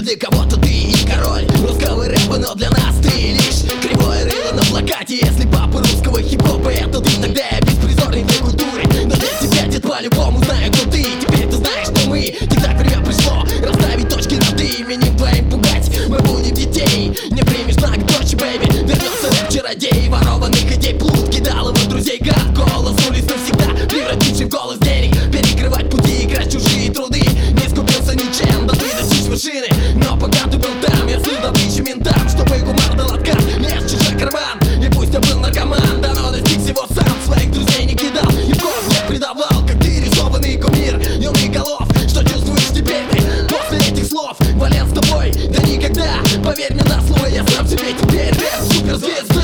Для кого-то ты и король русского рэпа, но для нас ты лишь кривое рыло на плакате. Если папа русского хип-хопа это ты, тогда я беспризорник для культуры. Но для тебя, дед, по-любому знаю, кто ты. Теперь ты знаешь, что мы, когда время пришло расставить точки над «и», именем твоим пугать мы будем детей. Не примешь знак дочь, бэйби, вернется рэп-чародей. Ворованных идей плут кидал его друзей, как голос улиц навсегда превративший в голос денег. Перекрывать пути, играть чужие труды. Не скупился ничем, да ты достичь вершины. Но пока ты был там, я сын добычи ментам, чтобы гумар дал отказ, лез в чужой карман. И пусть я был наркоман, да но достиг всего сам. Своих друзей не кидал и в кровь не предавал, как ты рисованный кумир юных голов. Что чувствуешь теперь ты после этих слов? Вален с тобой, да никогда. Поверь мне на слово, я сам себе теперь рэп-суперзвезда.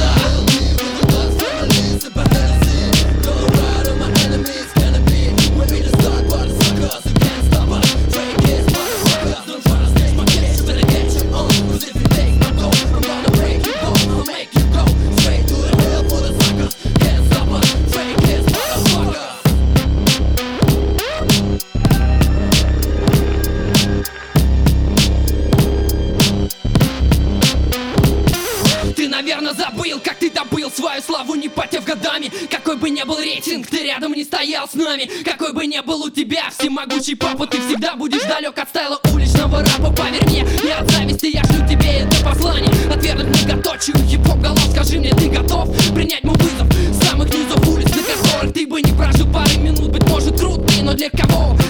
Наверное, забыл, как ты добыл свою славу, не потев годами. Какой бы ни был рейтинг, ты рядом не стоял с нами. Какой бы ни был у тебя всемогущий папа, ты всегда будешь далек от стайла уличного рэпа. Поверь мне, не от зависти, я шлю тебе это послание. Отвергнуть многоточию хип-хоп голов, скажи мне, ты готов принять мой вызов? С самых низов улиц, на которых ты бы не прожил пары минут. Быть может, крутый, но для кого?